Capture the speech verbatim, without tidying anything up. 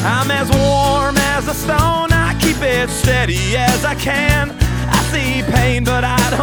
I'm as warm as a stone, I keep it steady as I can. I see pain, but I